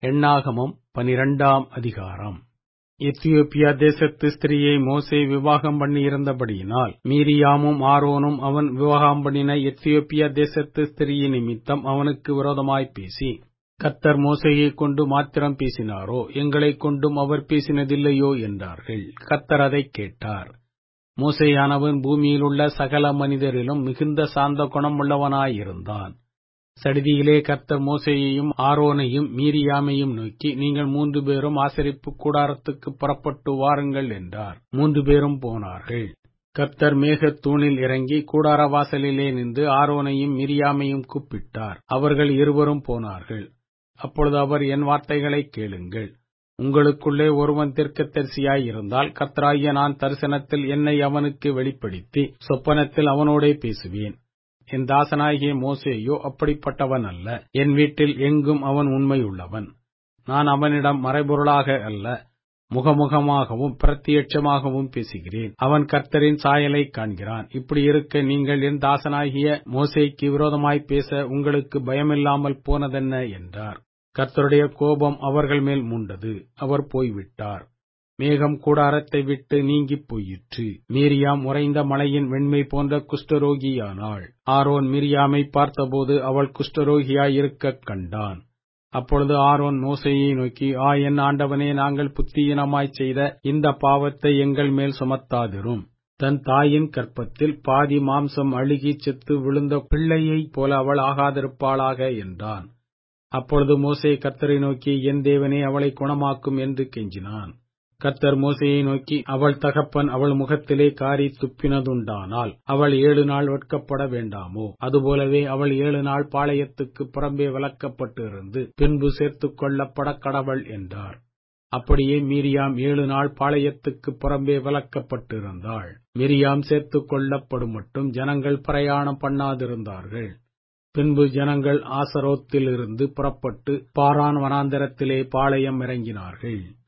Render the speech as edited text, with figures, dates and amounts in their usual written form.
எண்ணாகமம் 12ஆம் அதிகாரம். எத்தியோப்பியா தேசத்து ஸ்திரியை மோசே விவாகம் பண்ணியிருந்தபடியினால் மீரியாமும் ஆரோனும் அவன் விவாகம் பண்ணின எத்தியோப்பியா தேசத்து ஸ்திரியின் நிமித்தம் அவனுக்கு விரோதமாய் பேசி, கர்த்தர் மோசேயைக் கொண்டு மாத்திரம் பேசினாரோ, எங்களைக் கொண்டும் அவர் பேசினதில்லையோ என்றார்கள். கர்த்தர் அதைக் கேட்டார். மோசேயானவன் பூமியிலுள்ள சகல மனிதரிலும் மிகுந்த சாந்த குணமுள்ளவனாயிருந்தான். சடிதியிலே கர்த்தர் மோசேயையும் ஆரோனையும் மீரியாமையும் நோக்கி, நீங்கள் 3 பேரும் ஆசரிப்பு கூடாரத்துக்கு புறப்பட்டு வாருங்கள் என்றார். 3 பேரும் போனார்கள். கர்த்தர் மேகத்தூணில் இறங்கி கூடார வாசலிலே நின்று ஆரோனையும் மீரியாமையும் கூப்பிட்டார். அவர்கள் இருவரும் போனார்கள். அப்பொழுது அவர், என் வார்த்தைகளை கேளுங்கள். உங்களுக்குள்ளே ஒருவன் தீர்க்கதரிசியாய் இருந்தால், கர்த்தராகிய நான் தரிசனத்தில் என்னை அவனுக்கு வெளிப்படுத்தி சொப்பனத்தில் அவனோடே பேசுவேன். என் தாசனாகிய மோசேயோ அப்படிப்பட்டவன் அல்ல. என் வீட்டில் எங்கும் அவன் உண்மையுள்ளவன். நான் அவனிடம் மறைபொருளாக அல்ல, முகமுகமாகவும் பிரத்யட்சமாகவும் பேசுகிறேன். அவன் கர்த்தரின் சாயலை காண்கிறான். இப்படி இருக்க நீங்கள் என் தாசனாகிய மோசேக்கு விரோதமாய் பேச உங்களுக்கு பயமில்லாமல் போனதென்ன என்றார். கர்த்தருடைய கோபம் அவர்கள் மேல் மூண்டது. அவர் போய்விட்டார். மேகம் கூடாரத்தை விட்டு நீங்கிப் போயிற்று. மீரியாம் உறைந்த மலையின் வெண்மை போன்ற குஷ்டரோகியானாள். ஆரோன் மீரியாமை பார்த்தபோது அவள் குஷ்டரோகியாயிருக்கக் கண்டான். அப்பொழுது ஆரோன் மோசேயை நோக்கி, என் ஆண்டவனே, நாங்கள் புத்தியீனமாய்ச் செய்த இந்த பாவத்தை எங்கள் மேல் சுமத்தாதிரும். தன் தாயின் கர்ப்பத்தில் பாதி மாம்சம் அழுகி செத்து விழுந்த பிள்ளையைப் போல அவள் ஆகாதிருப்பாளாக என்றான். அப்பொழுது மோசே கர்த்தரை நோக்கி, என் தேவனே, அவளை குணமாக்கும் என்று கெஞ்சினான். கர்த்தர் மோசேயை நோக்கி, அவள் தகப்பன் அவள் முகத்திலே காரி துப்பினதுண்டானால் அவள் 7 நாள் வெட்கப்பட வேண்டாமோ? அதுபோலவே அவள் 7 நாள் பாளையத்துக்கு புறம்பே விலக்கப்பட்டு இருந்து பின்பு சேர்த்துக் கொள்ளப்பட கடவள் என்றார். அப்படியே மீரியாம் 7 நாள் பாளையத்துக்கு புறம்பே விலக்கப்பட்டிருந்தாள். மீரியாம் சேர்த்துக் கொள்ளப்படும் மட்டும் ஜனங்கள் பிரயாணம் பண்ணாதிருந்தார்கள். பின்பு ஜனங்கள் ஆசரோத்திலிருந்து புறப்பட்டு பாரான் வனாந்தரத்திலே பாளையம் இறங்கினார்கள்.